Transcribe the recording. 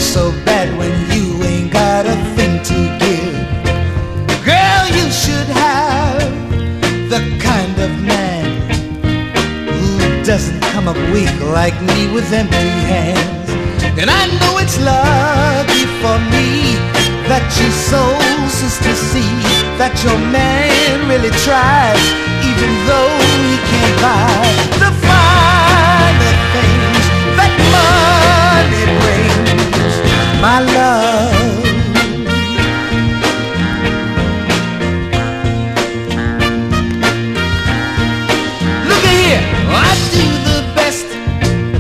so bad when you ain't got a thing to give. Girl, you should have the kind of man who doesn't come up weak like me with empty hands. And I know it's lucky for me that you're so sister see that your man really tries, even though he